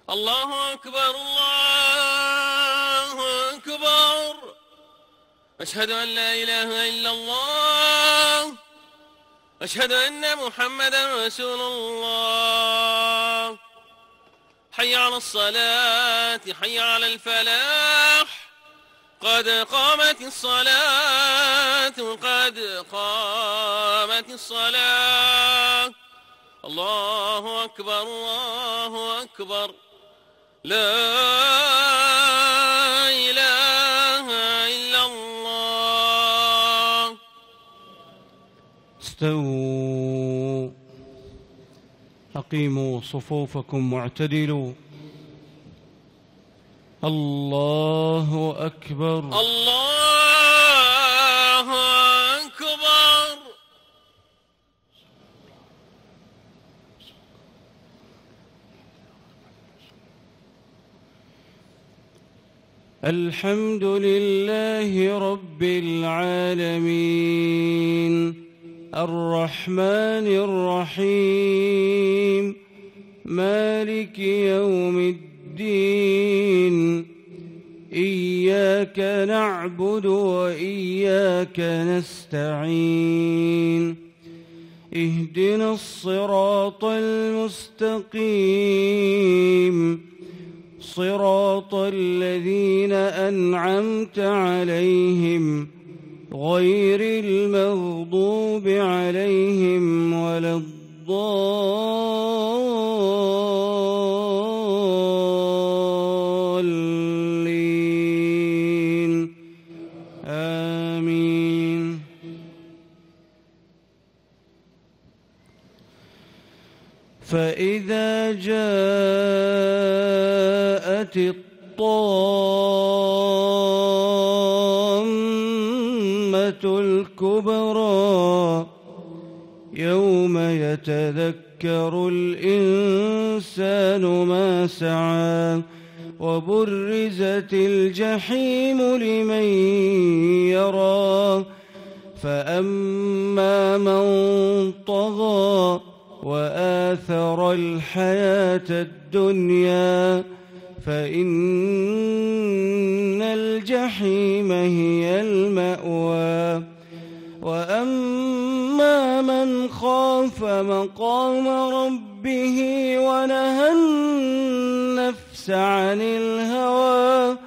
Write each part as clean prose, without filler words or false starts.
الله أكبر الله أكبر. أشهد أن لا إله إلا الله. أشهد أن محمدا رسول الله. حي على الصلاة، حي على الفلاح، قد قامت الصلاة، قد قامت الصلاة. الله أكبر الله أكبر. لا إله إلا الله. استووا، أقيموا صفوفكم واعتدلوا. الله أكبر الله أكبر. الحمد لله رب العالمين، الرحمن الرحيم، مالك يوم الدين. إياك نعبد وإياك نستعين. اهدنا الصراط المستقيم، صراط الذين أنعمت عليهم غير المغضوب عليهم ولا الضالين. آمين. فإذا جاءت الطامة الكبرى يوم يتذكر الإنسان ما سعى، وبرزت الجحيم لمن يرى. فأما من طغى وآثر الحياة الدنيا فإن الجحيم هي المأوى. وأما من خاف مقام ربه ونهى النفس عن الهوى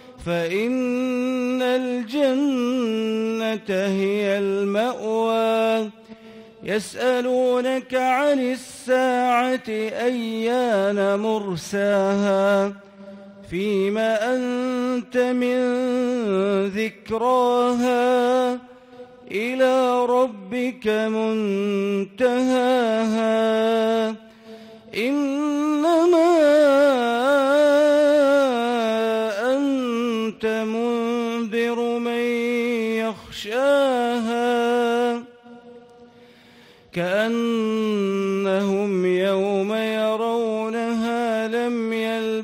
فإن الجنة هي المأوى. يسألونك عن الساعة أيان مرساها، فيما أنت من ذكراها، إلى ربك منتهاها. إنما أنت منذر من يخشاها، كأنهم يوم يرونها لم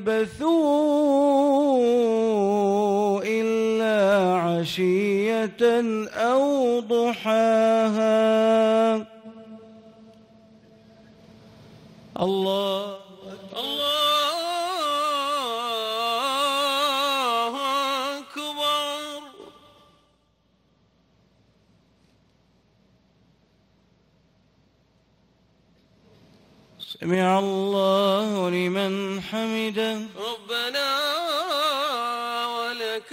يلبثوا إلا عشية أو ضحاها. الله أكبر. سمع الله لمن حمده. ربنا ولك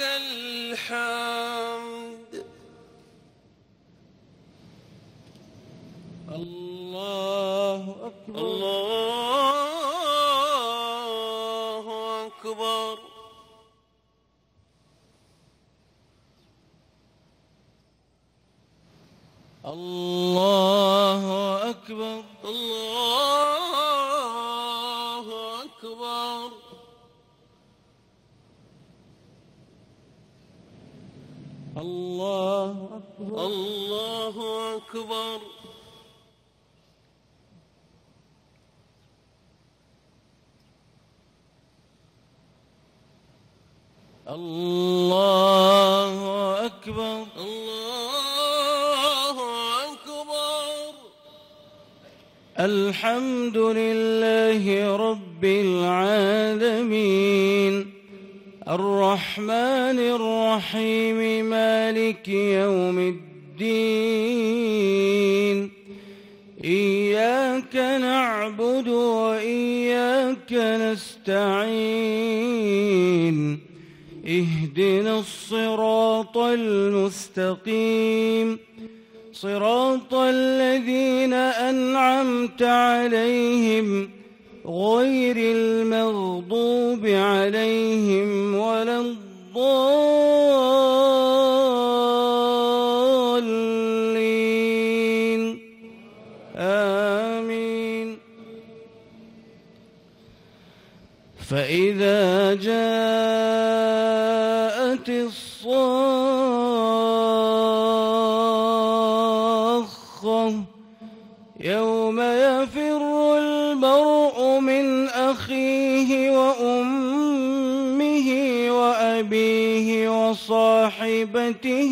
الحمد. الله أكبر الله أكبر. الله أكبر الله أكبر. الله أكبر الله أكبر. الله أكبر الله أكبر. الحمد لله رب رب العالمين الرحمن الرحيم مالك يوم الدين إياك نعبد وإياك نستعين اهدنا الصراط المستقيم صراط الذين أنعمت عليهم غير المغضوب عليهم ولا الضالين آمين. فإذا جاءت الصاخة يوم يفر المرء من أخيه وأمه وأبيه وصاحبته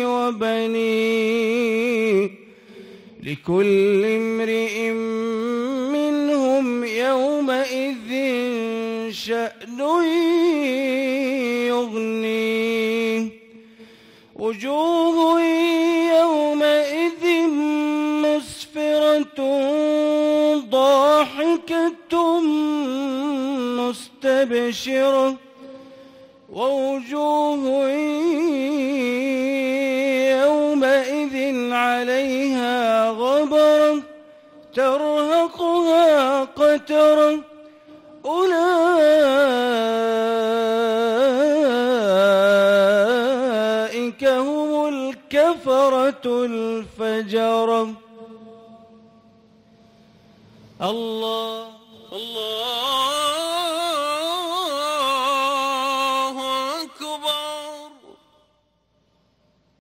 وبنيه لكل امرئ منهم يومئذ شأن يغنيه وجوه يومئذ مسفرة ضاحكة مستبشرة ووجوه يومئذ عليها غبرة ترهقها قترة أولئك هم الكفرة الفجرة. الله